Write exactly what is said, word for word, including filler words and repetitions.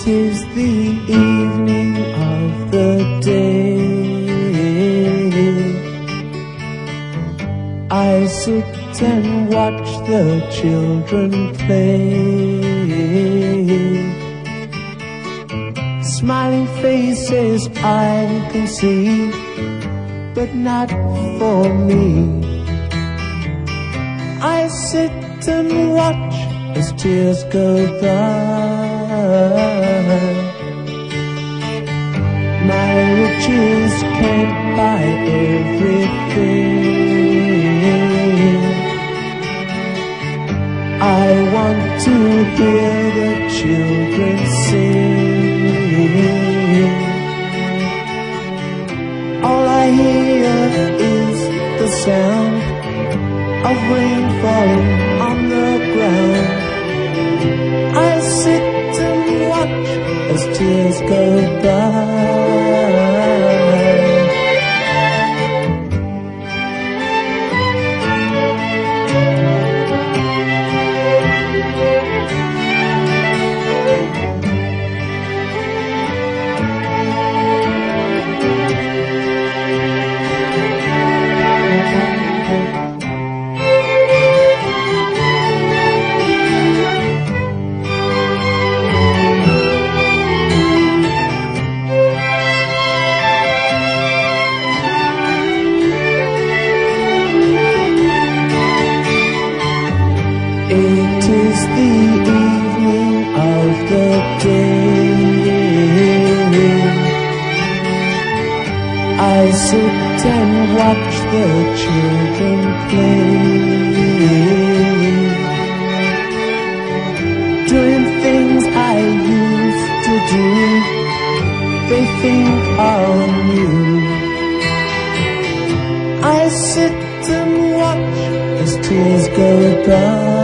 is the evening of the day. I sit and watch the children play. Smiling faces I can see, but not for me. I sit and watch as tears go by. My riches can't buy everything. I want to hear the children sing. All I hear is the sound of rain falling on the ground. I sit and watch as tears go by. It is the evening of the day. I sit and watch the children play, doing things I used to do. They think are new. I sit and watch as tears go by.